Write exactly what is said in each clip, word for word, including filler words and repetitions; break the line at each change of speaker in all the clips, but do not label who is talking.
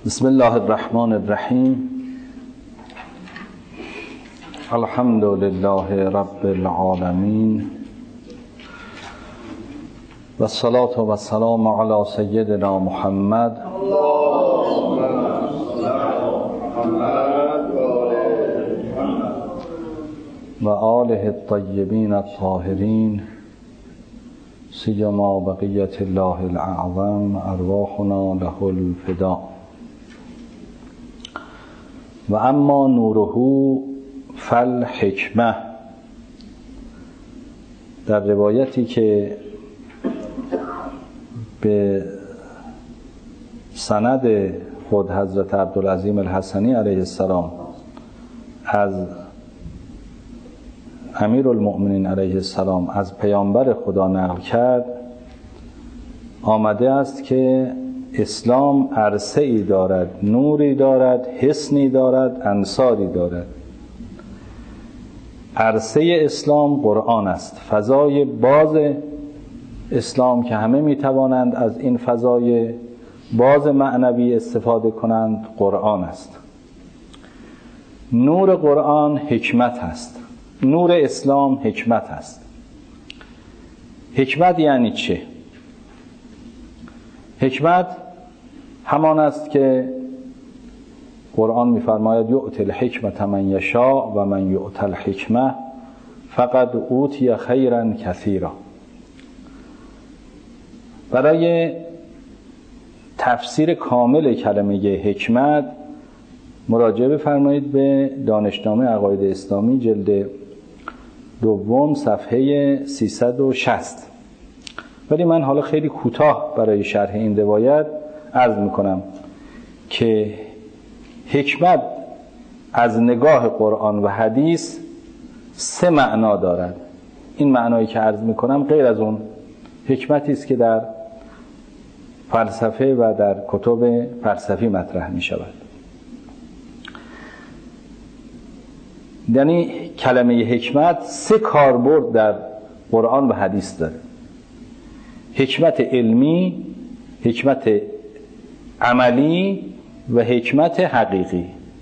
بسم الله الرحمن الرحیم. الحمد لله رب العالمین و الصلاة و السلام علی سیدنا محمد و آله الطیبین الطاهرین، سیما بقیت الله الاعظم ارواحنا له الفداء. و اما نوره فالحکمه. در روایتی که به سند خود حضرت عبدالعظیم الحسنی علیه السلام از امیرالمؤمنین علیه السلام از پیامبر خدا نقل کرد، آمده است که اسلام عرصه ای دارد، نوری دارد، حصنی دارد، انصاری دارد. عرصه اسلام قرآن است. فضای باز اسلام که همه می توانند از این فضای باز معنوی استفاده کنند قرآن است. نور قرآن حکمت است. نور اسلام حکمت است. حکمت یعنی چه؟ حکمت همان است که قرآن می‌فرماید یؤتی الحکمة من یشاء و من یؤت الحکمة فقد اوتی خیرا کثیرا. برای تفسیر کامل کلمه حکمت مراجعه بفرمایید به دانشنامه عقاید اسلامی جلد دوم صفحه سیصد و شصت. ولی من حالا خیلی کوتاه برای شرح این روایت عرض میکنم که حکمت از نگاه قرآن و حدیث سه معنا دارد. این معنایی که عرض میکنم غیر از اون حکمتی است که در فلسفه و در کتب فلسفی مطرح میشود. یعنی کلمه حکمت سه کاربرد در قرآن و حدیث داره: حکمت علمی، حکمت عملی و حکمت حقیقی.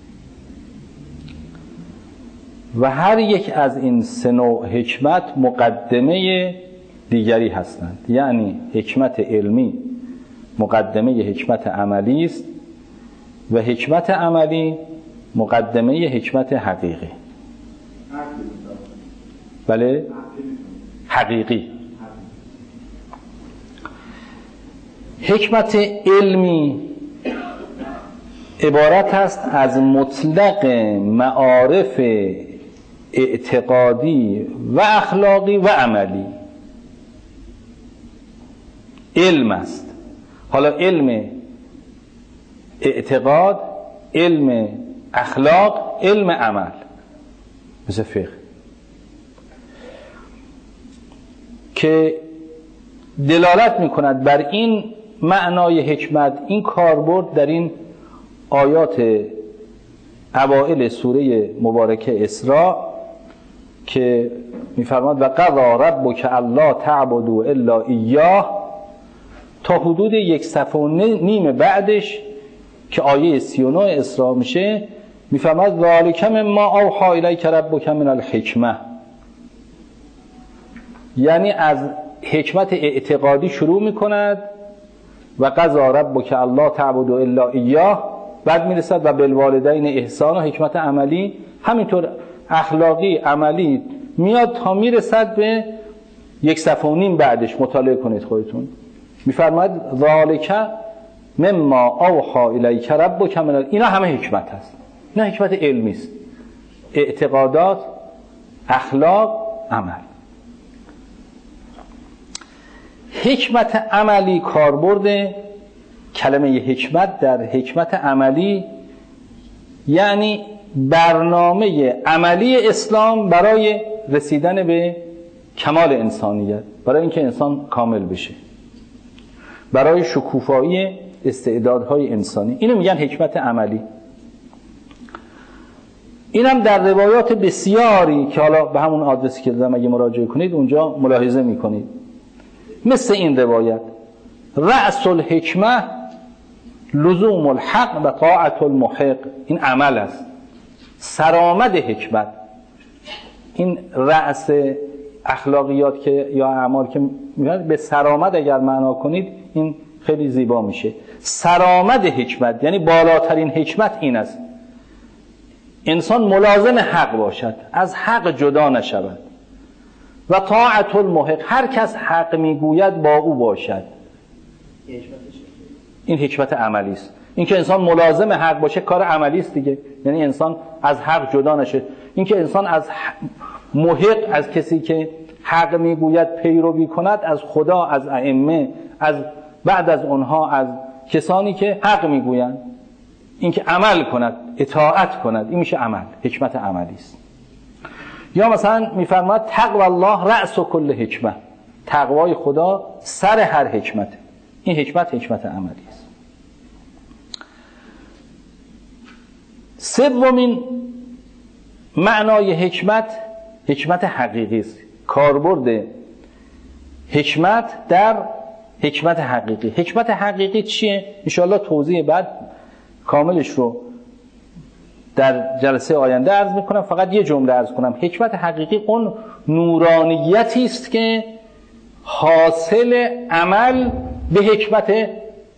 و هر یک از این سه نوع حکمت مقدمه دیگری هستند. یعنی حکمت علمی مقدمه حکمت عملی است و حکمت عملی مقدمه حکمت حقیقی. بله؟ حقیقی. حکمت علمی عبارت است از مطلق معارف اعتقادی و اخلاقی و عملی. علم است. حالا علم اعتقاد، علم اخلاق، علم عمل، مثل فقه، که دلالت میکند بر این معنای حکمت. این کاربرد در این آیات اوائل سوره مبارکه اسراء که میفرماد و قضی ربک الا تعبدوا الا ایاه تا حدود یک صفحه و نیم بعدش که آیه سی و نه اسراء میشه، میفرماد ذالک مما اوحی الیک ربک من الحکمه. یعنی از حکمت اعتقادی شروع میکند و قضی ربک الا تعبدوا الا ایاه، بعد میرسد و بالوالدین احسان و حکمت عملی، همینطور اخلاقی عملی میاد تا میرسد به یک صفحه و نیم بعدش. مطالعه کنید خودتون. میفرماید ذالک مما اوحی الیک ربک من ال... اینا همه حکمت هست. نه حکمت علمی است. اعتقادات، اخلاق، عمل. حکمت عملی کاربرد کلمه حکمت در حکمت عملی یعنی برنامه عملی اسلام برای رسیدن به کمال انسانیت، برای اینکه انسان کامل بشه، برای شکوفایی استعدادهای انسانی. اینو میگن حکمت عملی. اینم در روایات بسیاری که حالا به همون آدرسی که دادم اگه مراجعه کنید اونجا ملاحظه میکنید. مثل این روایت رأس الحکمه لزوم الحق و طاعت المحق، این عمل است. سرآمد حکمت، این رأس اخلاقیات که یا اعمال که میاد به سرآمد اگر معنا کنید این خیلی زیبا میشه. سرآمد حکمت یعنی بالاترین حکمت این است انسان ملازم حق باشد، از حق جدا نشود. و طاعت المحق، هر کس حق میگوید با او باشد. این حکمت عملی است. این که انسان ملازم حق باشه کار عملی است دیگه، یعنی انسان از حق جدا نشه. این که انسان از محق، از کسی که حق میگوید پیروی کند، از خدا، از ائمه، از بعد از اونها از کسانی که حق میگویند، این که عمل کند، اطاعت کند، این میشه عمل، حکمت عملی است. یا مثلا میفرماید تقوی الله رأس کل حکمت، تقوای خدا سر هر حکمت. این حکمت حکمت عملی است. سومین معنای حکمت حکمت حقیقی است. کاربرد حکمت در حکمت حقیقی. حکمت حقیقی چیه؟ انشاءالله توضیح بعد کاملش رو در جلسه آینده عرض میکنم. فقط یه جمله عرض کنم. حکمت حقیقی اون نورانیتی است که حاصل عمل به حکمت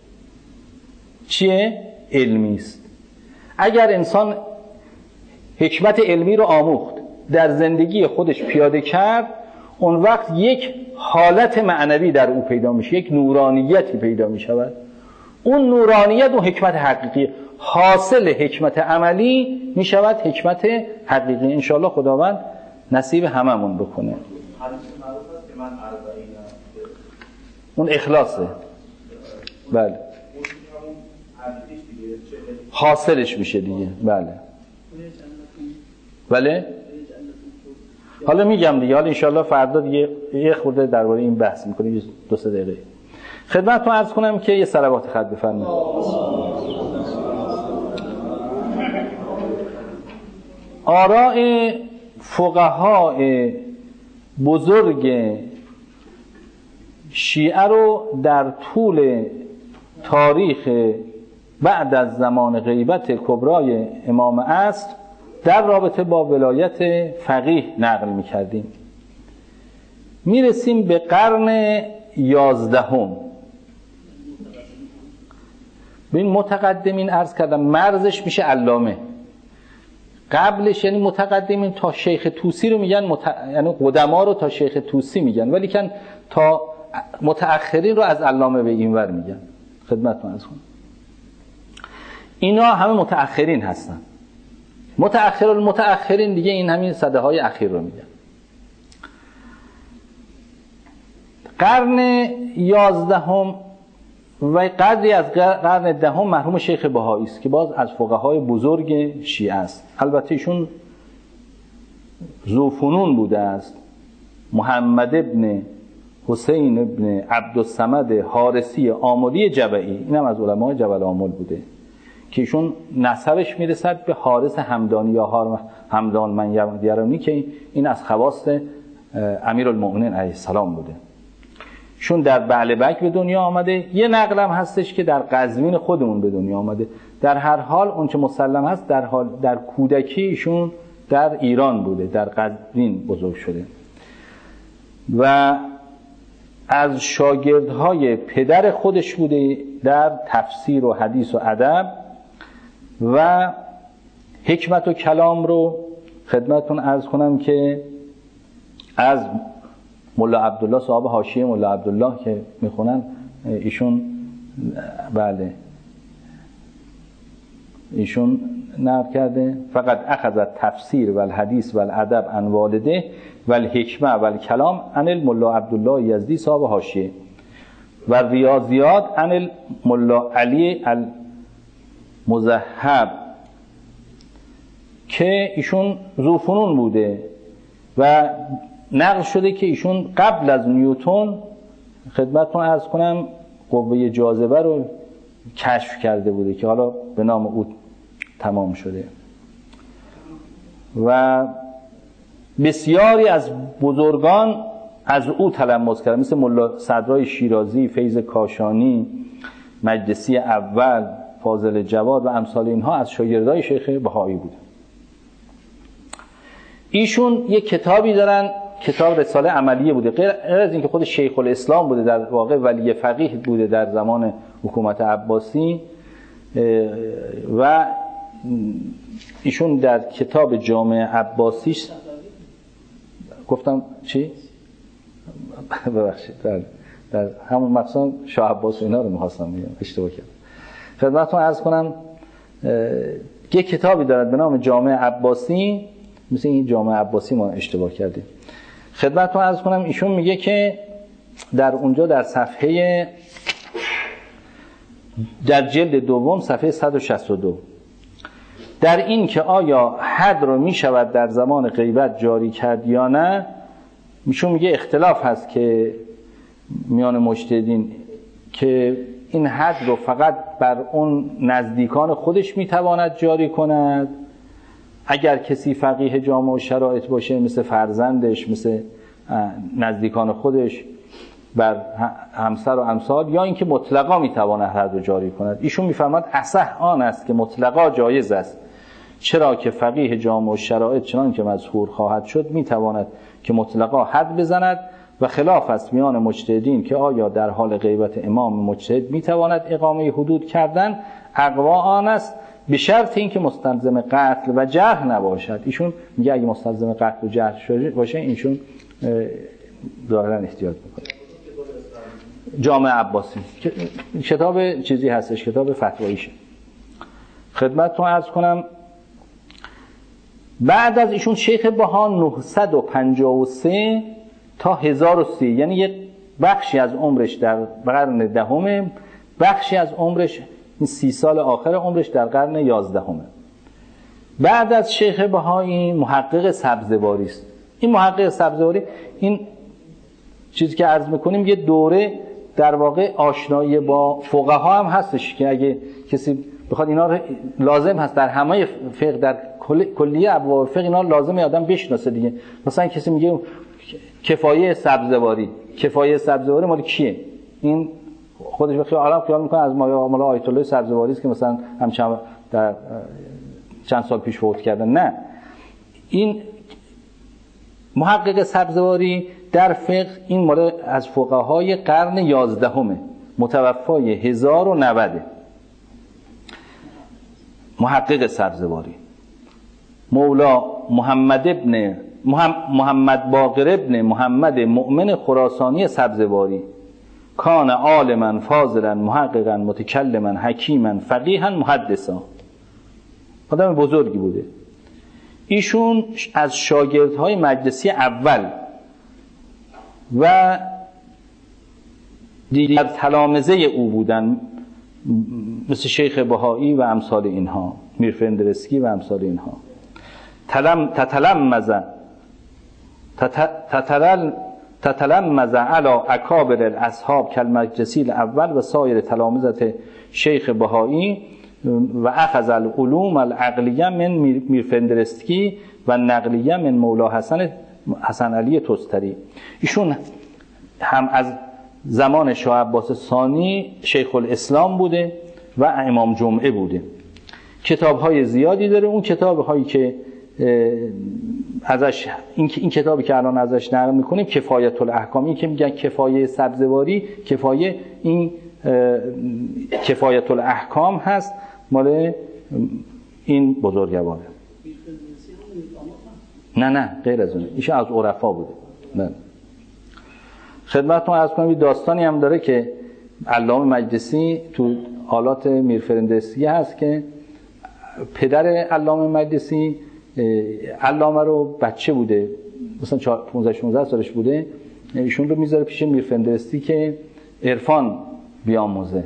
چیه؟ علمی است. اگر انسان حکمت علمی رو آموخت، در زندگی خودش پیاده کرد، اون وقت یک حالت معنوی در او پیدا میشه، یک نورانیتی پیدا میشود. اون نورانیت و حکمت حقیقی، حاصل حکمت عملی میشود حکمت حقیقی. انشاءالله خداوند نصیب هممون بکنه. اون اخلاصه. بله. حاصلش میشه دیگه. بله. بله. حالا میگم دیگه، حالا انشاءالله فردا دیگه یه خورده درباره این بحث میکنیم، دو سه دقیقه. خدمتتون عرض کنم که یه صلوات خط بفرمایید. آراء فقهای بزرگ شیعه رو در طول تاریخ بعد از زمان غیبت کبرای امام عصر در رابطه با ولایت فقیه نقل می‌کردیم. میرسیم به قرن یازدهم. به این متقدمین عرض کردم مرزش میشه علامه. قبلش یعنی متقدمین تا شیخ طوسی رو میگن مت... یعنی قدما رو تا شیخ طوسی میگن، ولی کن تا متأخرین رو از علامه به اینور میگن. خدمتتون عرض کنم اینا همه متأخرین هستن. متأخر المتأخرین دیگه این همین صده های اخیر رو میگن. قرن یازدهم و قدری از قرن دهم مرحوم شیخ بهایی است که باز از فقهای بزرگ شیعه است. البته ایشون ذوفنون بوده است. محمد ابن حسین ابن عبدالصمد حارسی آملی جبعی، اینم از علمای جبل آمل بوده که ایشون نسبش میرسد به حارس همدانی یا همدان من یرانی که این از خواص امیرالمؤمنین علیه السلام بوده. چون در بعلبک به دنیا آمده. یه نقلم هستش که در قزوین خودمون به دنیا آمده. در هر حال اون چه مسلم هست در حال در کودکی ایشون در ایران بوده، در قزوین بزرگ شده و از شاگردهای پدر خودش بوده در تفسیر و حدیث و ادب و حکمت و کلام رو خدمتتون عرض کنم که از مولا عبدالله صاحب حاشیه مولا عبدالله که میخونن ایشون بله ایشون نقل کرده فقط اخذ تفسیر و الحدیث و الادب عن والده و الحکمه و الکلام عن المولا عبدالله یزدی صاحب حاشیه و ریاضیات عن المولا علی المذهب که ایشون ذوفنون بوده و نقل شده که ایشون قبل از نیوتن خدمتتون عرض کنم قوه جاذبه رو کشف کرده بوده که حالا به نام او تمام شده و بسیاری از بزرگان از او تلمس کردن، مثل ملا صدرای شیرازی، فیض کاشانی، مجلسی اول، فاضل جواد و امثال اینها از شاگردای شیخ بهایی بودن. ایشون یک کتابی دارن، کتاب رساله عملیه بوده، غیر از اینکه خود شیخ الاسلام بوده، در واقع ولی فقیه بوده در زمان حکومت عباسی، و ایشون در کتاب جامع عباسیش گفتم چی؟ ببخشید در, در همون مقصد شاه عباس اینا رو می‌خواستم بگم، اشتباه کردم. خدمتتون عرض کنم یک کتابی دارد به نام جامع عباسی، مثل این جامع عباسی ما اشتباه کردیم. خدمتتون عرض کنم ایشون میگه که در اونجا در صفحه در جلد دوم صفحه صد و شصت و دو در این که آیا حد رو میشود در زمان غیبت جاری کرد یا نه، ایشون میگه اختلاف هست که میان مجتهدین که این حد رو فقط بر اون نزدیکان خودش میتواند جاری کند، اگر کسی فقیه جامع و شرایط باشه مثل فرزندش، مثل نزدیکان خودش، بر همسر و امثال، یا اینکه مطلقا میتواند حد رو جاری کند. ایشون میفرماد اصح آن است که مطلقا جایز است، چرا که فقیه جامع و شرایط چنان که مذکور خواهد شد میتواند که مطلقا حد بزند، و خلاف است میان مجتهدین که آیا در حال غیبت امام مجتهد میتواند اقامه حدود کردن. اقوا آن است به شرط اینکه مستلزم قتل و جرح نباشد. ایشون میگه اگه مستلزم قتل و جرح باشه ایشون ظاهرا احتیاط میکنه. جامع عباسی کتاب چیزی هستش، کتاب فتواییشه. خدمتتون عرض کنم بعد از ایشون شیخ بها نهصد و پنجاه و سه تا هزار و سی، یعنی یک بخشی از عمرش در قرن دهم، بخشی از عمرش این سی سال آخر عمرش در قرن یازدهم. بعد از شیخ بهایی محقق سبزواری است. این محقق سبزواری این چیزی که عرض میکنیم یه دوره در واقع آشنایی با فقها هم هستش که اگه کسی بخواد اینا لازم هست در همه فقه، در کلیه ابواب فقه اینا لازمه آدم بشناسه دیگه. مثلا کسی میگه کفایه سبزواری، کفایه سبزواری مال کیه؟ این خودش به خیال عالم خیال میکنه از مال آیت الله سبزواری است که مثلا همچنان در چند سال پیش فوت کردن. نه، این محقق سبزواری در فقه این مال از فقهای قرن یازدهمه، متوفای هزار و نود. محقق سبزواری مولا محمد ابن محمد باقر ابن محمد مؤمن خراسانی سبزواری، کان عالما فاضلا محققا متکلما حکیما فقیها محدثا. آدم بزرگی بوده. ایشون از شاگردهای مجلسی اول و دیگر تلامذه او بودن، مثل شیخ بهایی و امثال اینها، میر فندرسکی و امثال اینها. تلم تتلمذ تتلل تتلمذ علی اکابر الاصحاب کالمجلسی الاول و سایر تلامذه شیخ بهایی و اخذ العلوم العقلیه من میر فندرسکی و نقلیه من مولا حسن حسن علی تستری. ایشون هم از زمان شاه عباس ثانی شیخ الاسلام بوده و امام جمعه بوده. کتاب‌های زیادی داره. اون کتاب‌هایی که ازش این این کتابی که الان ازش نقل می‌کنیم کفایت الاحکامی که میگن کفایه سبزواری، کفایه این کفایت الاحکام هست، مال این بزرگواره. نه نه غیر از اونه، ایشون از عرفا بوده. نه خدمتتون عرض کنم داستانی هم داره که علامه مجلسی تو حالات میر فندرسکی هست که پدر علامه مجلسی علامه رو بچه بوده، مثلا پانزده شانزده سالش بوده، ایشون رو میذاره پیش میر فندرسکی که عرفان بیاموزه.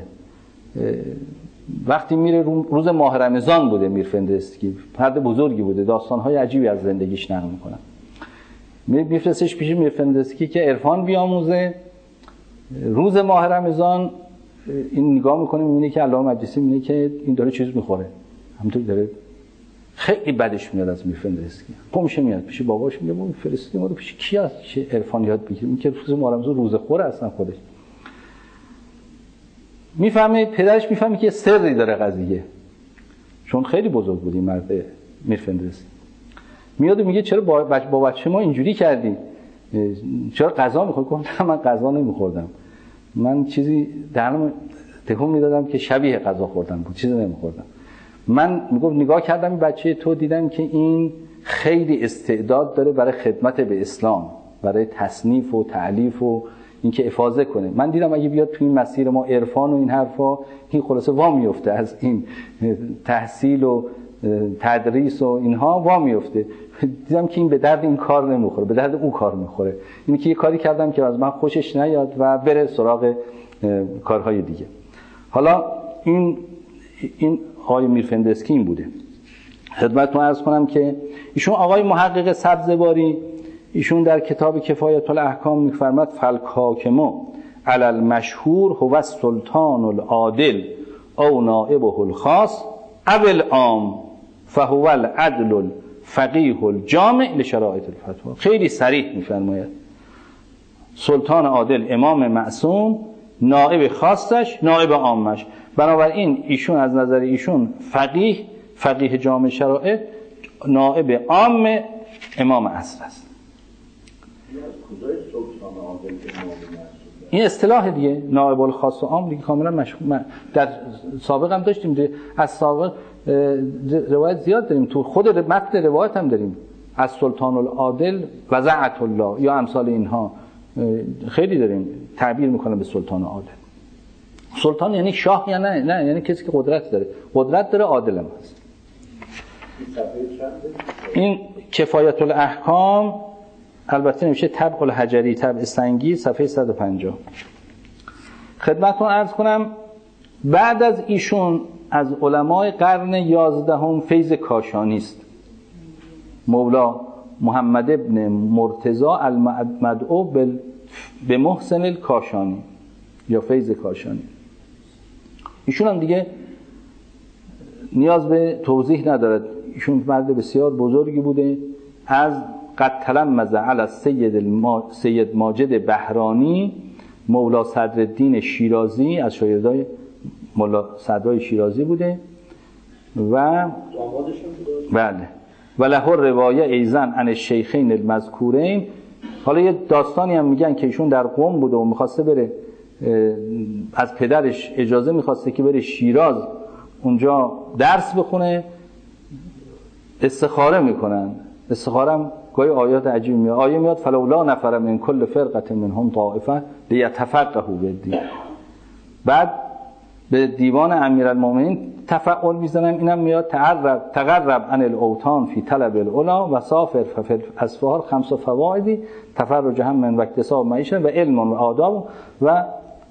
وقتی میره روز ماه رمضان بوده، میر فندرسکی فرد بزرگی بوده، داستان‌های عجیبی از زندگیش نقل میکنن. میفرستش پیش میر فندرسکی که عرفان بیاموزه. روز ماه رمضان این نگاه میکنه میبینه که علامه مجلسی میبینه که این داره چیز میخوره، همونطور داره، خیلی بدش میاد از میر فندرسکی. پا میاد پیش باباش میگه ما فرستادیم ما رو پیش کی هست که عرفان یاد بگیره؟ این که روز ماه رمضان روزه خوره اصلا خودش. میفهمه پدرش میفهمه که سری داره قضیه، چون خیلی بزرگ بود این مرد میرفندرس. میاد و میگه چرا با بچه, با بچه ما اینجوری کردی؟ چرا غذا میخوری؟ گفتم من غذا نمیخوردم، من چیزی دهنم تکون میدادم که شبیه غذا خوردن بود، چیزی نمیخوردم. من میگم نگاه کردم این بچه تو، دیدم که این خیلی استعداد داره برای خدمت به اسلام، برای تصنیف و تألیف و اینکه افاضه کنه. من دیدم اگه بیاد تو این مسیر ما عرفان و این حرفا، این خلاصه وا میفته از این تحصیل و تدریس و اینها وا میفته. دیدم که این به درد این کار نمیخوره، به درد اون کار میخوره. اینی که یه کاری کردم که از من خوشش نیاد و بره سراغ کارهای دیگه. حالا این این آقای میرفندسکی این بوده. خدمتتون عرض کنم که ایشون آقای محقق سبزواری، ایشون در کتاب کفایت الاحکام میفرماد فالحاکم علی المشهور هو السلطان العادل او نائبه الخاص او العام فهو العدل الفقیه الجامع لشرایط الفتوی. خیلی صریح میفرماید سلطان عادل، امام معصوم، نائب خاصش، نائب عامش. بنابراین ایشون از نظر ایشون فقیه، فقیه جامع شرایط، نائب عام امام عصر است. این اصطلاح دیگه، نائب الخاص و عام دیگه کاملا مشهور. در سابق هم داشتیم دیگه. از سابق روایت زیاد داریم، تو خود متن روایت هم داریم، از سلطان العادل وضعت الله یا امثال اینها خیلی داریم تعبیر میکنه به سلطان عادل. سلطان یعنی شاه یا نه؟ نه، یعنی کسی که قدرت داره، قدرت داره، عادل هم هست. این کفایت الاحکام البته نمیشه طبق الحجری، طبع سنگی، صفحه صد و پنجاه. خدمتتون عرض کنم بعد از ایشون از علمای قرن یازدهم فیض کاشانی است. مولا محمد ابن مرتضی المدعو به محسن الکاشانی یا فیض کاشانی. ایشون هم دیگه نیاز به توضیح ندارد، ایشون مرد بسیار بزرگی بوده. از قد تلمذ علی سید الما... سید ماجد بهرانی مولا صدرالدین شیرازی، از شاگردای مولا صدرای شیرازی بوده و بله و له روایه ایزن عن الشیخین المذکورین. حالا یه داستانی هم میگن که ایشون در قم بوده و میخواسته بره، از پدرش اجازه میخواسته که بره شیراز اونجا درس بخونه. استخاره میکنن، استخاره هم گاهی آیات عجیب میاد. آیه میاد فلولا نفر من کل فرقه منهم طائفه لیتفقهوا بالدین. بعد به دیوان امیرالمومنین تفعل میزنن، اینم میاد تعرب تقرب عن الاوطان فی طلب العلا و سافر فی الاسفار خمس فوائد تفرج هم من و اکتساب معیشه و علم و آداب و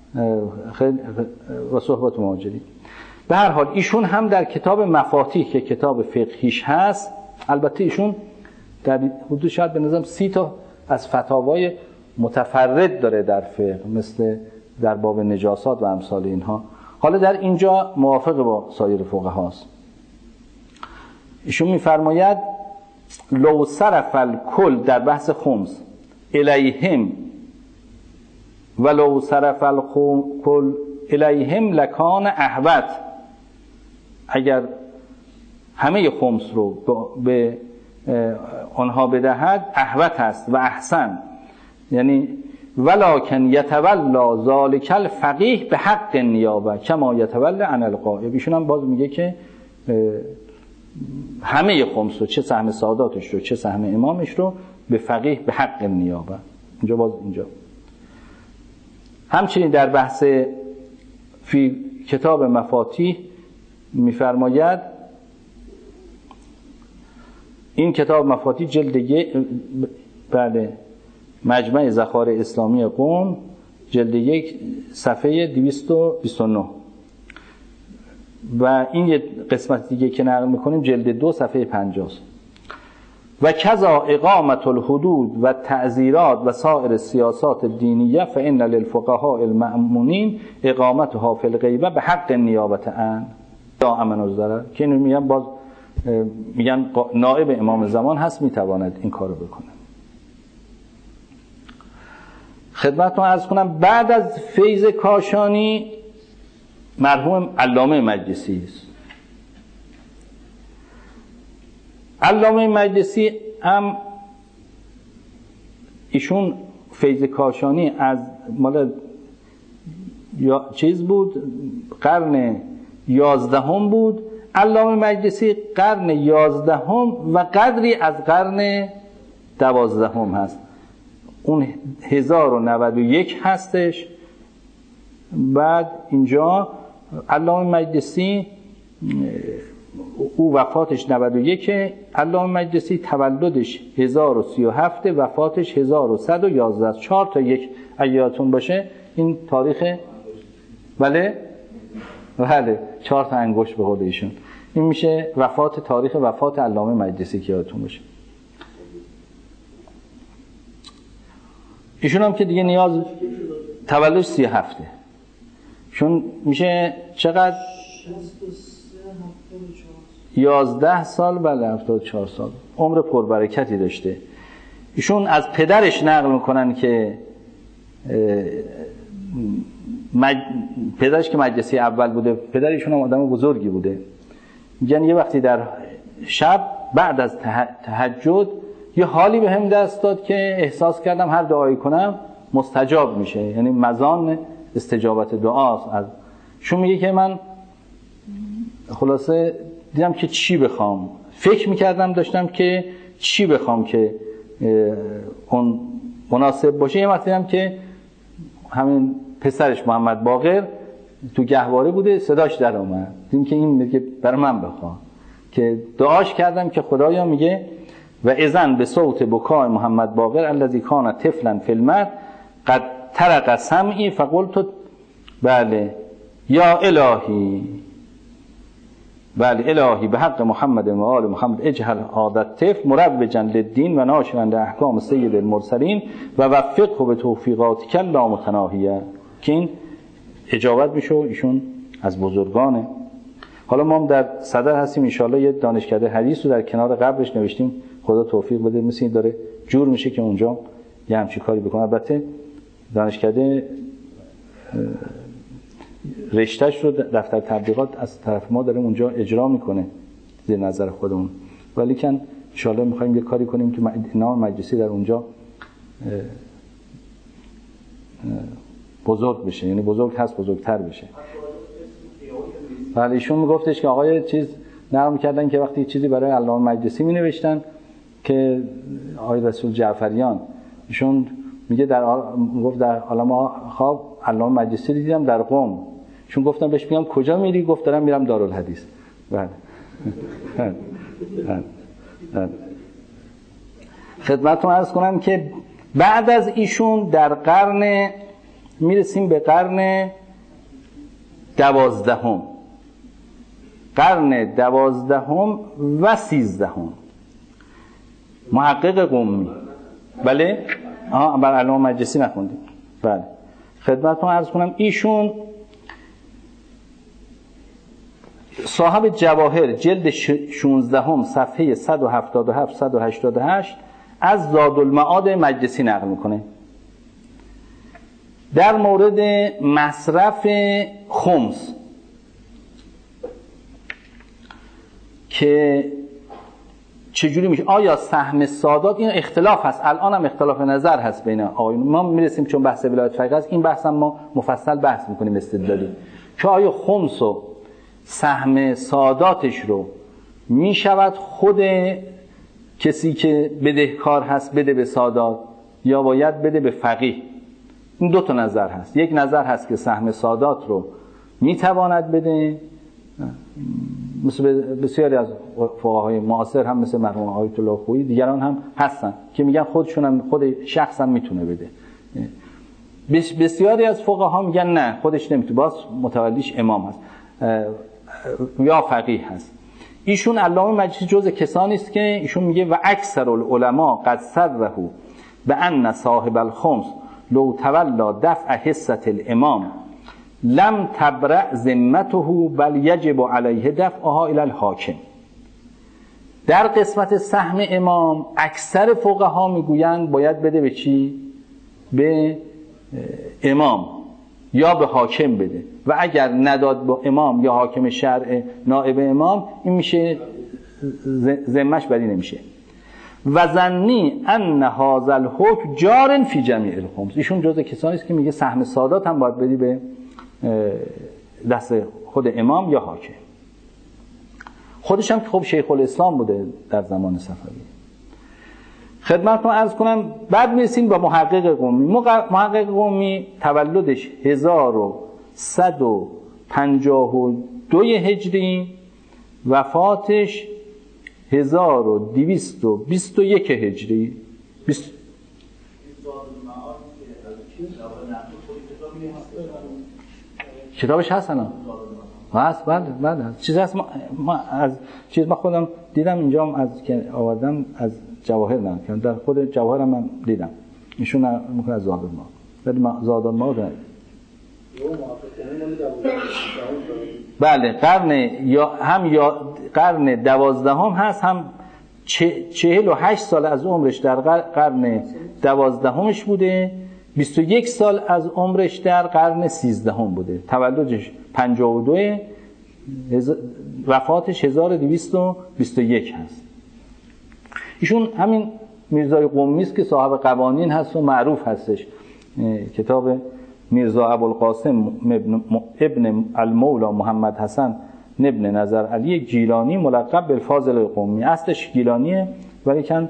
و صحبت مهاجرین. به هر حال ایشون هم در کتاب مفاتیح که کتاب فقهیش هست، البته ایشون در حدود شاید به نظرم سی تا از فتاوای متفرد داره در فقه، مثل در باب نجاسات و امثال اینها. حالا در اینجا موافق با سایر فقها است. ایشون میفرماید لو صرف الکل در بحث خمس الیهم و لو صرف الکل الیهم لکان احوط. اگر همه خمس رو به آنها بدهد احوط است و احسن، یعنی ولکن یتولا ذالک الفقیه به حق نیابه کما یتولا عن الغائب. ایشون هم باز میگه که همه خمس رو، چه سهم ساداتش رو چه سهم امامش رو، به فقیه به حق نیابه. اینجا باز اینجا همچنین در بحث فی کتاب مفاتیح میفرماید، این کتاب مفاتیح جلد یک، بله، مجمع ذخایر اسلامی قم جلد یک صفحه دویست و بیست و نه و این یه قسمت دیگه که نقل میکنیم جلد دو صفحه پنجاه. و کذا اقامت الحدود و تعزیرات و سایر سیاسات دینیه فإن للفقهاء المأمونین اقامتها فی الغیبه به حق نیابت عن یا امن الضرر. که اینو میگن باز میگن نائب امام زمان هست، میتواند این کارو بکنه. خدمتتون عرض کنم بعد از فیض کاشانی مرحوم علامه مجلسی است. علامه مجلسی هم ایشون فیض کاشانی از مال یا چیز بود، قرن یازدهم بود. علامه مجلسی قرن یازدهم و قدری از قرن دوازدهم هست. اون هزار و نود و یک هستش. بعد اینجا علامه مجلسی او وفاتش نود و یک، علامه مجلسی تولدش هزار و سی و هفت، وفاتش هزار و صد و یازده. چهار تا یک اگه یادتون باشه این تاریخ. بله بله چهار تا انگشت به قول ایشون. این میشه وفات تاریخ وفات علامه مجلسی که یادتون باشه. ایشون هم که دیگه نیاز تولدش سی و هفته، چون میشه چقدر؟ یازده سال. بله هفتاد و چهار سال. عمر پربرکتی داشته. ایشون از پدرش نقل میکنن که مج... پدرش که مجلسی اول بوده، پدر ایشون هم آدم بزرگی بوده. میگن یه وقتی در شب بعد از تهجد یه حالی به هم دست داد که احساس کردم هر دعایی کنم مستجاب میشه، یعنی مزان استجابت دعاست. از شون میگه که من خلاصه دیدم که چی بخوام، فکر میکردم داشتم که چی بخوام که اون مناسب باشه. یه وقتی دیدم که همین پسرش محمد باقر تو گهواره بوده، صداش در اومد، دیدم که این میگه برای من بخوام، که دعاش کردم که خدایا میگه و اذن به صوت بکای محمد باقر الذی کان طفلا فی المهد قد طرق سمعی فقلت بله یا الهی بله الهی به حق محمد و آل محمد اجعل عادت طفل مروجا للدین و ناشرا لاحکام سید المرسلین و وفقه به توفیقاتک اللامتناهیه، که این اجابت میشه. ایشون از بزرگانه. حالا ما هم در صدر هستیم، انشاءالله یه دانشکده حدیث رو در کنار قبرش نوشتیم، خدا توفیق بده. مثل این داره جور میشه که اونجا یه همچی کاری بکنه. البته دانشکده رشتهش رو دفتر تبلیغات از طرف ما داره اونجا اجرا میکنه زیر نظر خودمون، ولی کن انشاءالله میخوایم یه کاری کنیم که نام مجلسی در اونجا بزرگ بشه، یعنی بزرگ هست بزرگتر بشه. ولی ایشون میگفتش که آقای چیز نقل میکردن که وقتی چیزی برای علامه مجلسی می نوشتن که آقای رسول جعفریان، ایشون میگه در گفت در عالم خواب علامه مجلسی دیدم در قم. چون گفتم بهش میگم کجا میری؟ گفت دارم میرم دارالحدیث. بله خدمتتون عرض کنم که بعد از ایشون در قرن میرسیم به قرن دوازدهم، قرن دوازدهم و سیزدهم محقق قمی. بله آها بر علامه مجلسی نخوندیم. بله خدمتتون عرض کنم ایشون صاحب جواهر جلد شانزدهم صفحه صد و هفتاد و هفت صد و هشتاد و هشت از زادالمعاد مجلسی نقل میکنه در مورد مصرف خمس که چجوری میشه، آیا سهم سادات، این اختلاف هست، الان هم اختلاف نظر هست بین آقایون. ما میرسیم چون بحث ولایت فقیه است، این بحث هم ما مفصل بحث میکنیم استدلالی، که آیا خمس و سهم ساداتش رو میشود خود کسی که بدهکار هست بده به سادات یا باید بده به فقیه. این دو تا نظر هست. یک نظر هست که سهم سادات رو میتواند بده، مثل بسیاری از فقهای معاصر هم مثل مرحوم آیت الله خویی، دیگران هم هستن که میگن خودشون هم خود شخص هم میتونه بده. بسیاری از فقها میگن نه خودش نمیتونه، باز متولیش امام هست یا فقیه هست. ایشون علامه مجلسی جز کسانی است که ایشون میگه و اکثر العلماء قد صرحوا بان صاحب الخمس لو تولا دفع حصة الامام لم تبرأ ذمته بل یجب علیه دفعها الی الحاکم. در قسمت سهم امام اکثر فقها میگویند باید بده به چی؟ به امام. یا به حاکم بده و اگر نداد به امام یا حاکم شرع نائب امام، این میشه ذمه‌اش بری نمیشه. و ظنی ان هذا الحکم جار فی جمیع الخمس، ایشون جزء کسانی است که میگه سهم سادات هم باید بدی به دست خود امام یا حاکم. خودش هم که خب شیخ الاسلام بوده در زمان صفوی. خدمتتون عرض کنم بعد میرسیم با محقق قمی. محقق قمی تولدش هزار و صد و پنجاه و دو هجری، وفاتش هزار و دویست و بیست و یک هجری. بیست... کتابش هست الان؟ هست بله بله چیز هست. ما, ما از چیز ما خودم دیدم اینجا هم از که آوردم از جواهر نه که در خود جواهر من دیدم ایشون میگه از زادال ما، ولی ما زادال ما داره. بله قرن یا هم یا قرن دوازدهم هست، هم چهل و هشت سال از عمرش در قرن دوازدهمش بوده، بیست و یک سال از عمرش در قرن سیزدهم بوده. تولدش پنجاه و دو، وفاتش هزار و دویست و بیست و یک هست. ایشون همین میرزای قمی است که صاحب قوانین هست و معروف هستش. کتاب میرزا ابوالقاسم ابن, ابن المولا محمد حسن ابن نظر علی گیلانی ملقب بالفاضل قمی، اصلش گیلانیه ولی کن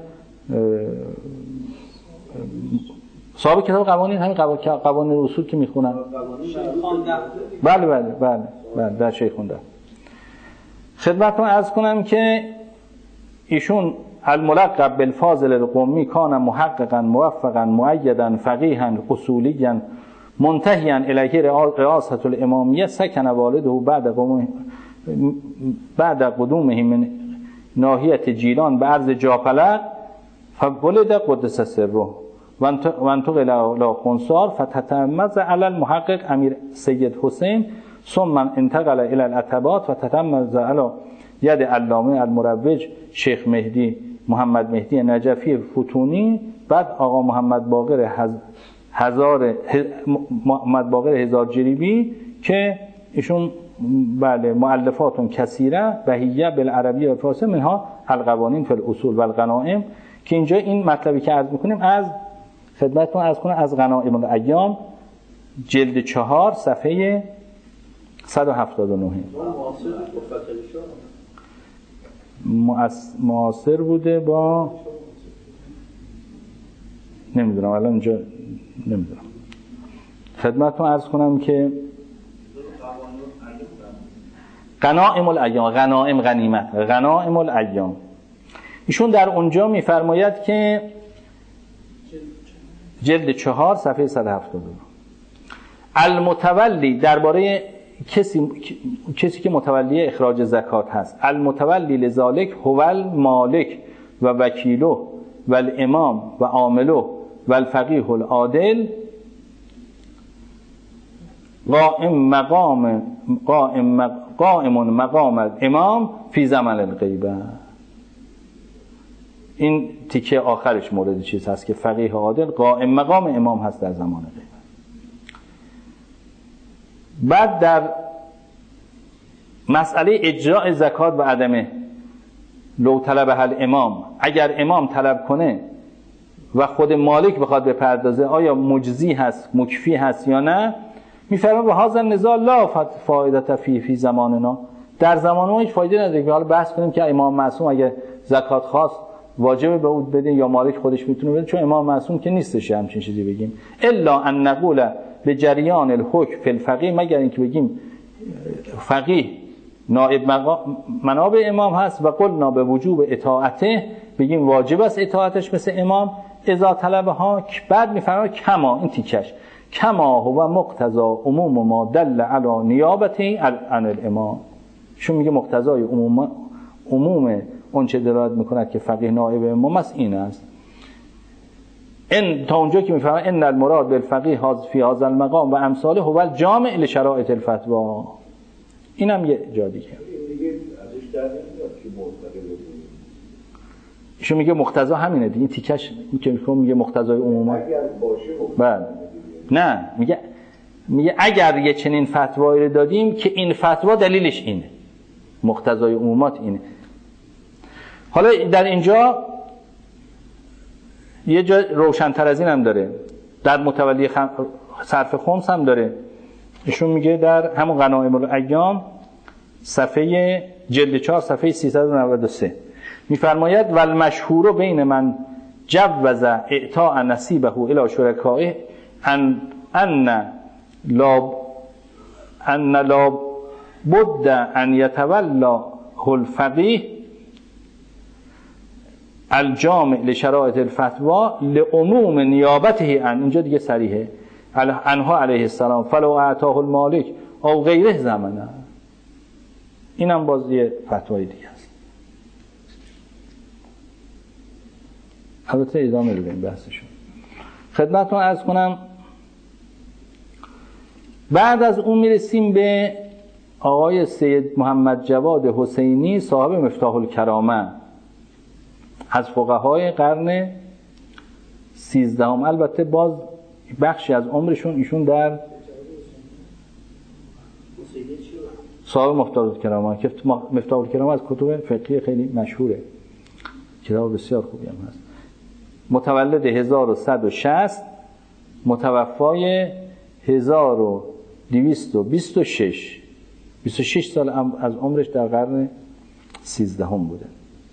صاحب کتاب قوانین همین قوانین اصول که میخونن. بله بله بله بله در شیخ خونده. خدمتتون عرض کنم که ایشون الملقب بالفاضل القمی کان محققا موفقا مؤیدا فقیها اصولیا منتهیا الیه رئاسة الامامیه سکن والده بعد قوم بعد قدومه من ناحیه جیلان به ارض جاپلق فولد قدس سره و انتقل الى قنصار فتتمز علی المحقق امیر سید حسین ثم انتقل الى العتبات و تتمز علی ید علامه المروج شیخ مهدی محمد مهدی نجفی فتونی، بعد آقا محمد باقر هزار محمد باقر هزار جریبی که ایشون بله مؤلفاتون کثیره بهیه بالعربیه و فارسی منها القوانین فی الاصول و الغنائم، که اینجا این مطلبی که عرض میکنیم از خدمتتون عرض کنم از غنائم الایام جلد چهار صفحه صد و هفتاد و نه. معاصر بوده با نمیدونم الان اینجا نمیدونم. خدمتتون عرض کنم که غنائم الایام، غنائم غنیمت، غنائم الایام، ایشون در اونجا میفرماید که جلد چهار صفحه صد و هفتاد و نه المتولی درباره کسی کسی که متولی اخراج زکات هست، المتولی لذالک هو المالک و وکیله و الامام و عامله و الفقیه العادل قائم مقام قائم قائم مقام الامام فی زمن الغیبه. این تیکه آخرش مورد چیز هست که فقیه عادل قائم مقام امام هست در زمان غیبه. بعد در مسئله اجراء زکات و عدمه لو طلب هل امام، اگر امام طلب کنه و خود مالک بخواد بپردازه آیا مجزی هست مکفی هست یا نه، میفرمه به هذا النزاع لا فایده فی فی زماننا، در زمان ما هیچ فایده نداره که حالا بحث کنیم که امام معصوم اگه زکات خواست واجبه به اون بده یا مالک خودش میتونه بده، چون امام معصوم که نیستش همچین چیزی بگیم. الا ان نقول به جریان الحکم فی الفقیه، مگر اینکه بگیم فقیه نائب مناب امام هست و قلنا به وجوب اطاعته، بگیم واجب است اطاعتش مثل امام اذا طلبها. بعد میفرماید کما، این تیکش کما هو مقتضا عموم ما دل علی نیابته عن الامام، چون میگه مقتضای عموم عموم اون چه دلالت میکند که فقیه نائب امام است این است. این تا اونجا که میفهمه ان المراد بالفقیه فی هذا المقام و امثاله هو الجامع لشرائط الفتوا. اینم یه جا دیگه ایشون میگه مقتضا همینه دیگه، این تیکش که میگه مقتضای عموم. بله نه میگه میگه اگر یه چنین فتوایی رو دادیم که این فتوا دلیلش اینه، مقتضای عمومات اینه. حالا در اینجا یه جا روشن‌تر از این هم داره، در متولی خم... صرف خمس هم داره. ایشون میگه در همون غنائم الایام صفحه جلد چهار صفحه سیصد و نود و سه میفرماید والمشهور بین من جوز اعطاء نصیبه الی شرکائه ان ان لا ان لا بد ان یتولا الفقیه الجامع لشرائط الفتوا لعموم نیابته عن، اینجا دیگه صریحه، عنها علیه السلام فلو اعطاه المالک او غیره زمنه. اینم باز یه فتوای دیگه است. البته ادامه بدیم بحثشون. خدمتتون عرض کنم بعد از اون میرسیم به آقای سید محمد جواد حسینی صاحب مفتاح الکرامه از فقهای قرن سیزدهم. البته باز بخشی از عمرشون ایشون در صاحب مفتاح الکرامه که مفتاح الکرامه از کتب فقهی خیلی مشهوره، کتاب بسیار خوبی هم هست. متولد هزار و صد و شصت، متوفای هزار و دویست و بیست و شش، بیست و شش سال از عمرش در قرن سیزدهم بوده.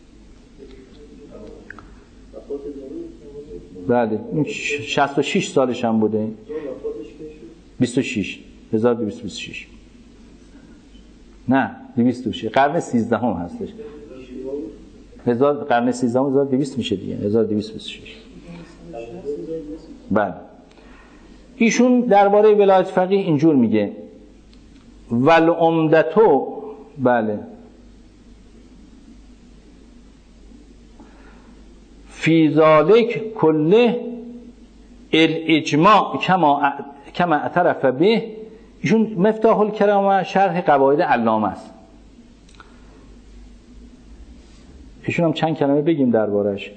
بله شصت و شش سالش هم بوده. بیست و شش هزار و دویست و بیست و شش نه دویست و شش قرن سیزدهم هستش. هزار قرن سیزدهم هزار و دویست میشه دیگه، هزار و دویست و بیست و شش. بله ایشون درباره ولایت فقیه اینجور میگه والعمدتو، بله فی ذالک کله الاجماع کما کما اعترف به. ایشون مفتاح الکرامه شرح قواعد علامه است. ایشون هم چند کلمه بگیم دربارش.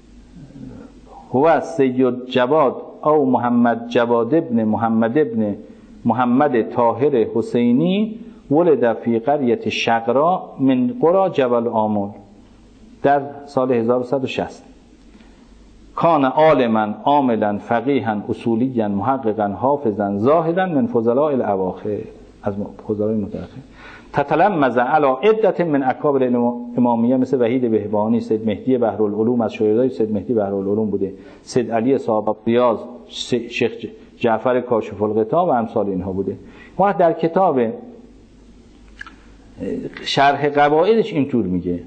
هو سید جواد او محمد جواد ابن محمد ابن محمد طاهر حسینی ولد فی قریه شقرا من قرى جبل آمل در سال هزار و صد و شصت. کان عالما عاملا فقیها اصولیا محققا حافظا زاهدا من فضلاء الاواخر، از فضلای متأخر. تتلمذ علی عدة من اکابر امامیه مثل وحید بهبهانی، سید مهدی بحرالعلوم، از شاگردای سید مهدی بحرالعلوم بوده، سید علی صاحب ریاض، شیخ جعفر کاشف الغطا و امثال اینها بوده. و در کتاب شرح قواعدش اینطور میگه،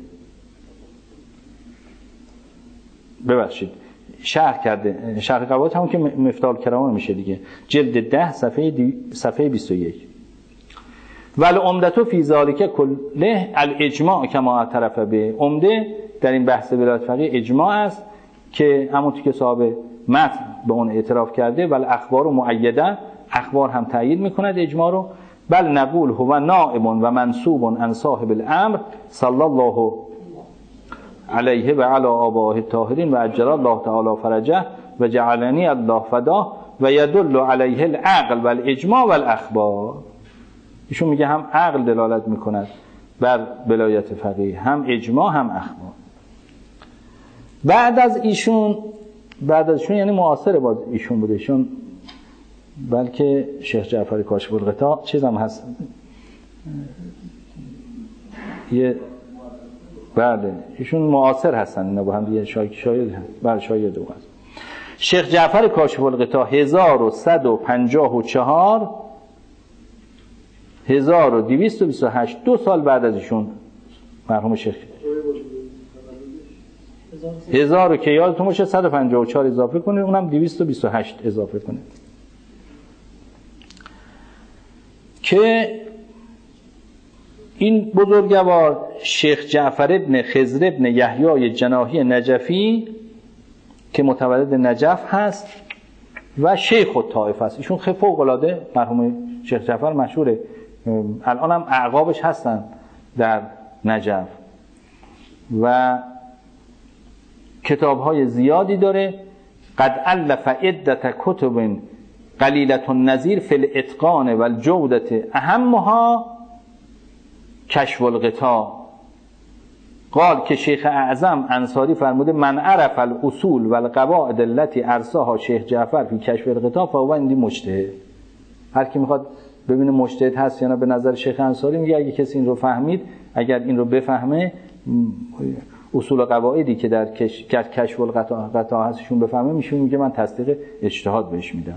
ببخشید شرح کرده، شرح قواعد همون که مفتاح الکرامه میشه دیگه، جلد ده صفحه دی... صفحه بیست و یک. ول عمدتو فی ذالک کله الاجماع کما اعترف به. عمده در این بحث ولایت فقیه اجماع است که همون که صاحب متن به اون اعتراف کرده. ول اخبار مؤیده، اخبار هم تایید میکند اجماع رو. بل نقول هو نائب و منسوب عن صاحب الامر صلی الله علیه و علی آبائه الطاهرین و عجل الله تعالی فرجه و جعلنی الله فدا و یدل علیه العقل و الاجماع و الاخبار. ایشون میگه هم عقل دلالت میکند بر ولایت فقیه، هم اجماع هم اخبار. بعد از ایشون بعد از ایشون یعنی معاصر باز ایشون بوده، ایشون بلکه شیخ جعفر کاشف الغطا چیز هم هست یه، بله ایشون معاصر هستن، اینا با هم دیگه شاید شاید بله شاید دو هست. شیخ جعفر کاشف الغطا هزار و صد و پنجاه و چهار هزار و دویست و بیست و هشت، دو سال بعد از ایشون مرحوم شیخ هزار که یادتون باشه صد و پنجاه و چهار اضافه کنید، اونم دویست و بیست و هشت اضافه کنید که این بزرگوار شیخ جعفر ابن خضر ابن یحیی جناحی نجفی که متولد نجف هست و شیخ الطائفه است. ایشون خیلی فوق العاده مرحوم شیخ جعفر مشهوره، الان هم اعقابش هستن در نجف و کتاب‌های زیادی داره. قد الف عدة کتب قلیلة النظیر فی الاتقان و الجودة اهمها کشف الغطا. قال که شیخ اعظم انصاری فرموده من عرف الاصول و القواعد التي ارساها شیخ جعفر فی کشف الغطا فهو عندی مجتهد. هر کی میخواد ببینه مجتهد هست یا نه به نظر شیخ انصاری میگه اگه کسی این رو فهمید، اگر این رو بفهمه، اصول و قواعدی که در کشف الغطا هستشون بفهمه، میشه میگه من تصدیق اجتهاد بهش میدم.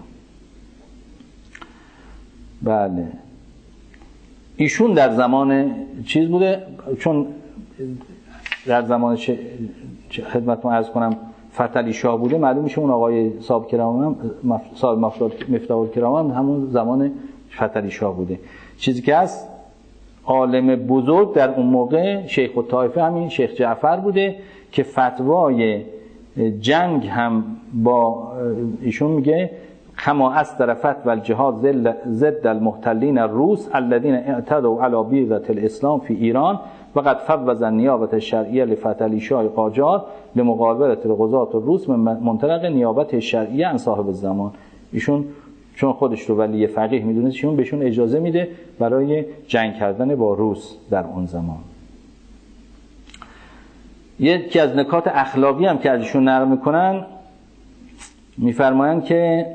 بله ایشون در زمان چیز بوده، چون در زمان خدمتتون عرض کنم فتحعلی شاه بوده، معلوم میشه اون آقای صاحب کرام هم صاحب مفتاح الکرام هم همون زمان فتحعلی شاه بوده. چیزی که هست عالم بزرگ در اون موقع شیخ الطائفه همین شیخ جعفر بوده که فتوای جنگ هم با ایشون میگه کما اصدر فتوى الجهاد ضد المحتلین الروس الذين اعتدوا على بیضة الاسلام في ایران و قد فوض النیابة الشرعیه لفتحعلی شاه قاجار لمقابله الغزاة الروس من منطلق نیابت شرعیه عن صاحب الزمان. ایشون چون خودش رو ولی فقیه میدونه، ایشون بهشون اجازه میده برای جنگ کردن با روس در اون زمان. یکی از نکات اخلاقی هم که ازشون نقل میکنن، میفرمایند که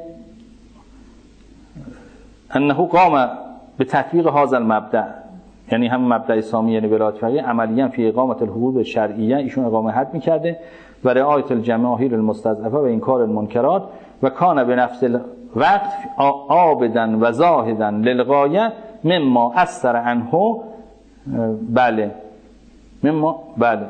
انه قام به تطبیق هذا المبدأ، یعنی هم مبدأ سامی یعنی ولایت فقیه، عملیاً فی اقامت الحقوق شرعیه، ایشون اقامه حد میکرده و رعایت الجماهیر المستضعفه و انکار المنکرات و کان به نفس وقت عابداً و زاهداً للغایه مما اثر عنه. بله مما بله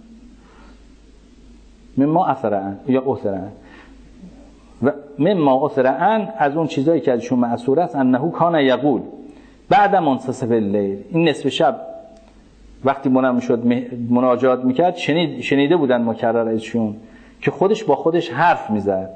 مما اثر عنه یا اثر عنه و مما اثر عنه از اون چیزایی که ازشون معصور است، انه کان یقول بعد منتصف اللیل، این نصف شب وقتی منم شد مناجات میکرد، شنید شنیده بودن مکرر ازشون که خودش با خودش حرف میزد.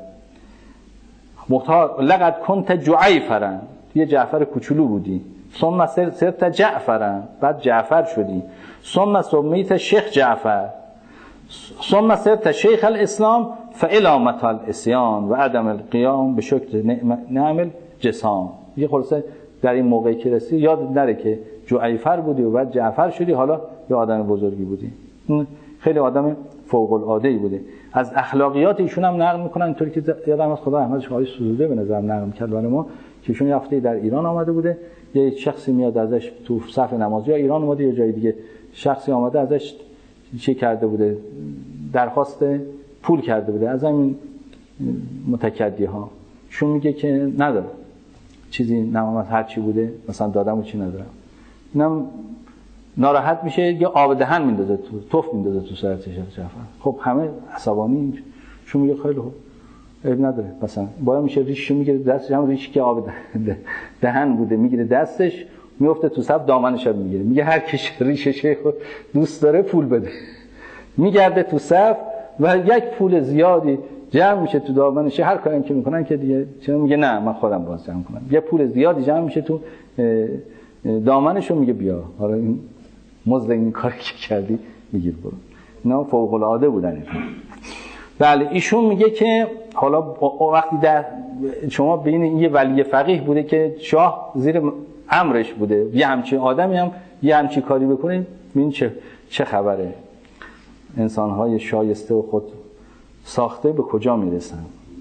لقد کنت جعفرا، یه جعفر کوچولو بودی، ثم صرت جعفرا، بعد جعفر شدی، ثم سمیت شیخ جعفر، ثم صرت شیخ الاسلام فالی متی الاسیان و عدم القیام به شکر نعم الجسام. یه خلاصه در این موقعی که رسید یاد نره که جعفر بودی و بعد جعفر شدی، حالا یه آدم بزرگی بودی. خیلی آدم فوق العاده‌ای بوده. از اخلاقیات ایشون هم نقل میکنن، اینطوری که یادم از خدا رحمتش آقای سوزوده به نظر نقل میکرد برای ما که ایشون یه هفته در ایران آمده بوده، یه شخصی میاد ازش تو صف نماز یا ایران اومده یا جای دیگه، شخصی آمده ازش چی کرده بوده، درخواست پول کرده بوده از همین متکدی ها. شون میگه که نداره چیزی، نمامت هر چی بوده مثلا دادم و چی ندارم. اینم ناراحت میشه، یه آب دهن میندازه تو توف میندازه تو سر شیخ جعفر. خب همه عصبانی، شون میگه خیلی خوب عیب نداره، مثلا باید میشه ریششو میگیره دستش، هم ریشی که آب دهن بوده میگیره دستش، میفته تو صف دامنش رو میگیره، میگه هر کی ریش شیخ دوست داره پول بده، میگرده تو صف و یک پول زیادی جمع میشه تو دامنش، هر کاری که میکنن که دیگه چون میگه نه من خودم باز جمع کنم، یه پول زیادی جمع میشه تو دامنشو، میگه بیا حالا این مزد این کاری که کردی میگیر برو. اینا فوق العاده بودن ایشون. بله ایشون میگه که حالا وقتی در شما ببینید یه ولی فقیه بوده که شاه زیر امرش بوده، یه همچین آدمی هم یه همچین کاری بکنه، ببین چه چه خبره، انسان‌های شایسته و خود ساخته به کجا میرسن.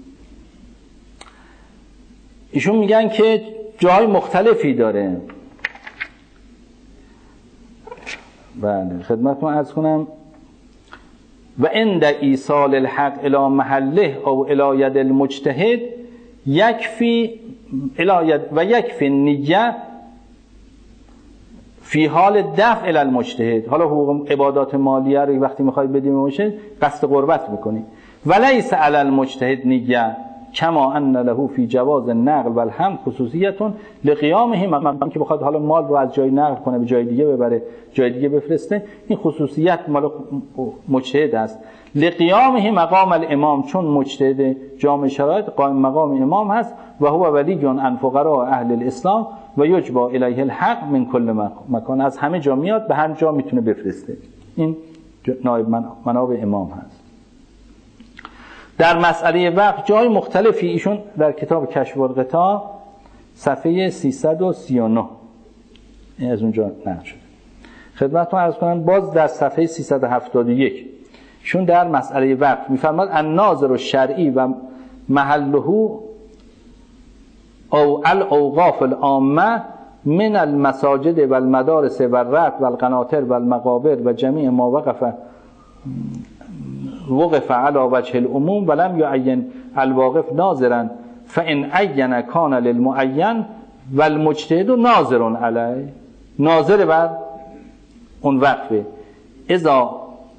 ایشون میگن که جای مختلفی داره. بله خدمتتون عرض کنم و عند ایصال الحق الی محله او الی ید المجتهد یکفی الی ید و یکفی نیه فی حال دفع الی المجتهد. حالا حقوق عبادات مالیه رو وقتی میخواید بدیم باشه قصد قربت میکنی، ولیس علی المجتهد نیه کما ان له فی جواز النقل و الحمل خصوصیت لقیامه، مقام که بخواد حالا مال رو از جای نقل کنه به جای دیگه ببره جای دیگه بفرسته، این خصوصیت مال مجتهد است. لقیامه مقام الامام، چون مجتهد جامع شرایط قائم مقام امام هست و هو ولی عن فقراء اهل الاسلام و یجبى الیه الحق من کل مکان، از همه جا میاد به هر جا میتونه بفرسته، این نایب مناب امام هست. در مسئله وقت جای مختلفی ایشون در کتاب کشف الغطا صفحه سیصد و سی و نه این از اونجا نقل شده. خدمتتون عرض کنم باز در صفحه سیصد و هفتاد و یک ایشون در مسئله وقت میفرماد الناظر الشرعی و محله او الاوقاف العامه من المساجد و المدارس و الرد و القناطر و المقابر و جمیع ما وقف وقف على وجه العموم ولم يعين الواقف ناظرا فان عین کان للمعین و المجتهد ناظر علیه، ناظر بر اون وقفه اذا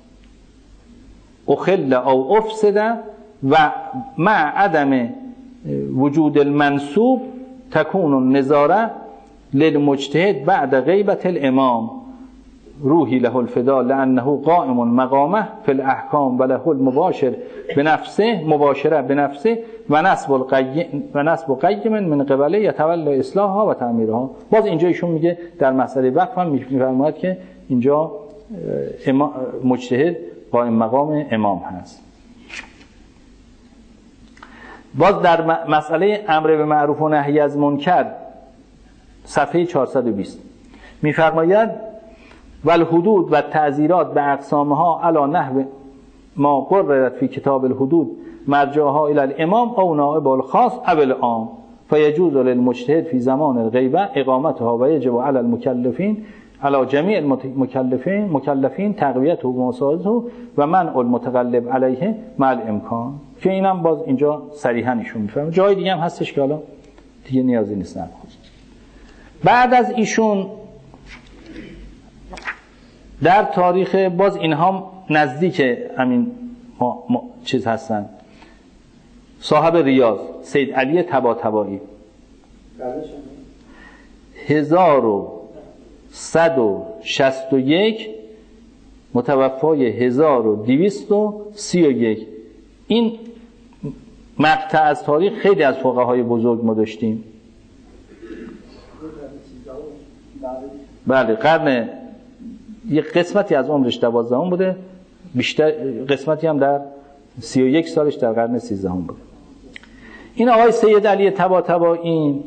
اخل او افسد و مع عدم وجود المنصوب تكون النظاره للمجتهد بعد غیبت الامام روحی له الفدا لانه قائم مقامه فی الاحکام و له المباشر بنفسه مباشره بنفسه و نصب القیم و نصب قیم من قبله یتولی اصلاحها و تعمیرها. باز اینجا ایشون میگه در مسئله وقف هم میفرماید که اینجا مجتهد قائم مقام امام هست. باز در مسئله امر به معروف و نهی از منکر صفحه چهارصد و بیست میفرماید والحدود و تعزیرات به اقسامها علی نحو ما قررت فی کتاب الحدود مرجعها الی الامام او نائب الخاص او العام فیجوز للمجتهد فی زمان الغیبه اقامتها و یجب علی المکلفین علی جمیع المکلفین مکلفین تقویته و مساعدته و منع المتغلب علیه مع الامکان. که اینم باز اینجا صریحا ایشون میفرمه. جای دیگه هم هستش که حالا دیگه نیازی نیست نکنه. بعد از ایشون در تاریخ باز اینها نزدیک همین ما ما چیز هستن صاحب ریاض سید علی طباطبایی هزار و صد و شصت و یک متوفای هزار و دویست و سی و یک. این مقطع از تاریخ خیلی از فقهای بزرگ ما داشتیم. بله قرن یک قسمتی از عمرش دوازدهم بوده، بیشتر قسمتی هم در سی و یک سالش در قرن سیزدهم بوده. این آقای سید علی طباطبایی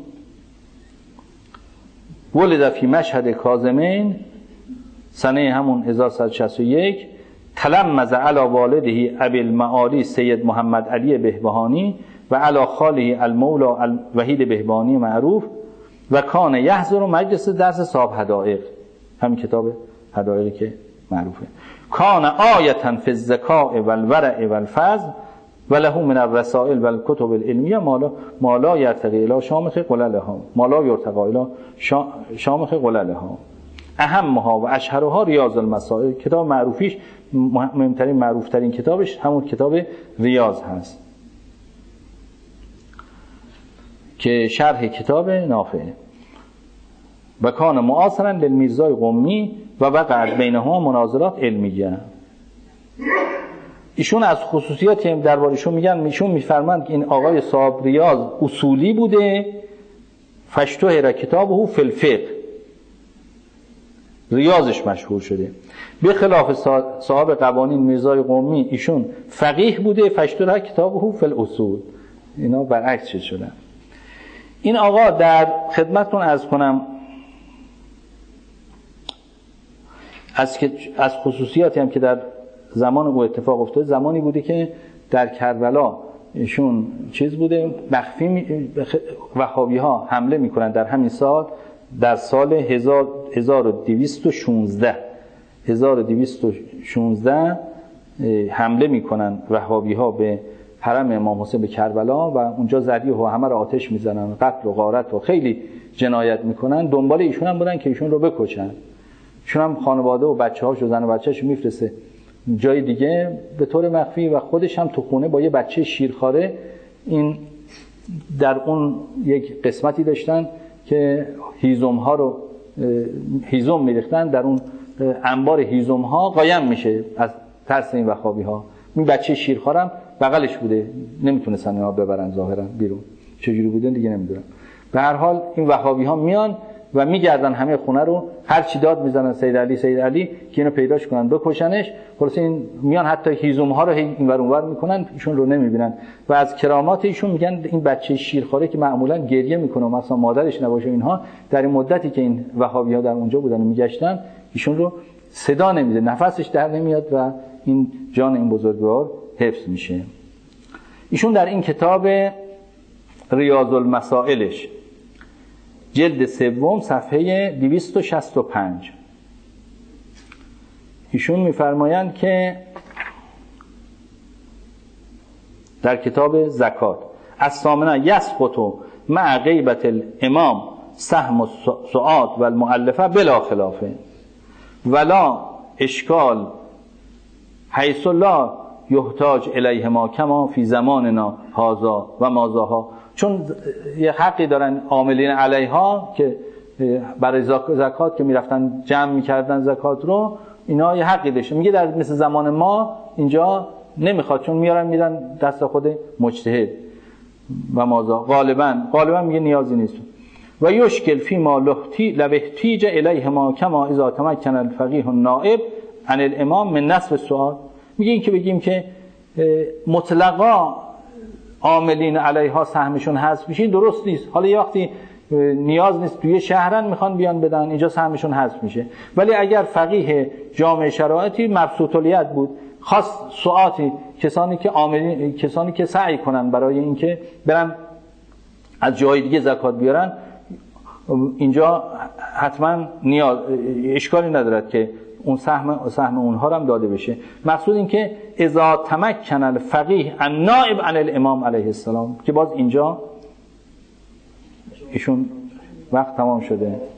ولد فی مشهد کاظمین سنه همون هزار و صد و شصت و یک تلمذ علی والده ابی المعالی سید محمد علی بهبهانی و علی خاله المولا الوحید بهبهانی معروف و کان یحضر مجلس درس صاحب حدائق، همین کتاب حدائقی که معروفه. کان آیتا فی الذکاء والورع والفضل و له من الرسائل والکتب العلمیه ما لا یرتقی الی شامخ قللها ما لا یرتقی الی شامخ قللها اهمها و اشهرها ریاض المسائل. کتاب معروفیش مهمترین معروفترین کتابش همون کتاب ریاض هست که شرح کتاب نافعه. و کان معاصرا للمیرزای قمی و وقعت بینهما مناظرات علمیه. ایشون از خصوصیاتی هم دربارشون میگن، ایشون میفرمایند که این آقای صاحب ریاض اصولی بوده فشتهر کتابه فی الفقه، ریاضش مشهور شده. به خلاف صاحب قوانین میرزای قمی ایشون فقیه بوده فشتهر کتابه فی الاصول. اینا برعکس شدن. این آقا در خدمتتون عرض کنم از از خصوصیاتی هم که در زمان او اتفاق افتاد، زمانی بوده که در کربلا ایشون چیز بوده مخفی وهابی ها حمله میکنن در همین سال، در سال هزار و دویست و شانزده هزار و دویست و شانزده حمله میکنن وهابی ها به حرم امام حسین به کربلا و اونجا ذریح و همه رو آتش میزنن، قتل و غارت و خیلی جنایت میکنن. دنبال ایشون هم بودن که ایشون رو بکشن. ایشون هم خانواده و بچه‌هاش و زن و بچه‌اش میفرسته جای دیگه به طور مخفی و خودش هم تو خونه با یه بچه شیرخواره. این در اون یک قسمتی داشتن که هیزم ها رو هیزم میریختن، در اون انبار هیزم ها قایم میشه از ترس این وهابی ها. این بچه شیرخوارم بغلش بوده، نمیتونستن اینا ببرن ظاهرا بیرون، چجوری بوده دیگه نمیدونم. به هر حال این وهابی ها میان و میگردن همه خونه رو، هر چی داد میزنن سید علی سید علی که اینو پیداش کنن بکشنش. خلاص این میان حتی هیزم ها رو اینور اونور میکنن، ایشون رو نمیبینن. و از کرامات ایشون میگن این بچه شیرخواره که معمولا گریه میکنه مثلا مادرش نباشه اینها، در این مدتی که این وهابی ها در اونجا بودن و میگشتن ایشون رو صدا نمیده، نفسش در نمیاد و این جان این بزرگوار حفظ میشه. ایشون در این کتاب ریاض المسائلش جلد سوم صفحه دویست و شصت و پنج ایشون میفرمایند که در کتاب زکات الثامنه یسقط مع غیبت الامام سهم السعاد و المؤلفه بلا خلافه ولا اشکال حیث لا یحتاج الیهما کما فی زماننا هذا و مازاها. چون یه حقی دارن عاملین علیها که برای زکات که میرفتن جمع میکردن زکات رو، اینا یه حقی داشته. میگه در مثل زمان ما اینجا نمیخواد، چون میارن میدن دست خود مجتهد و مازا. غالبا غالبا میگه نیازی نیست. و یشکل فی ما لحتی لبهتیج الیهما کما اذا تمکن الفقیه النائب عن الامام من نصب السؤال. میگه این که بگیم که مطلقا عاملین علیها سهمشون حذف میشه درست نیست. حالا یه وقتی نیاز نیست، توی شهرن میخوان بیان بدن، اینجا سهمشون حذف میشه. ولی اگر فقیه جامع شرایطی مبسوط الید بود، خاص سعاتی، کسانی که عاملین، کسانی که سعی کنن برای اینکه برن از جای دیگه زکات بیارن، اینجا حتما نیاز اشکالی ندارد که اون سهم سهم اونها رو هم داده بشه. مقصود این که اذا تمکن الفقیه النائب عن الامام علیه السلام، که باز اینجا ایشون وقت تمام شده.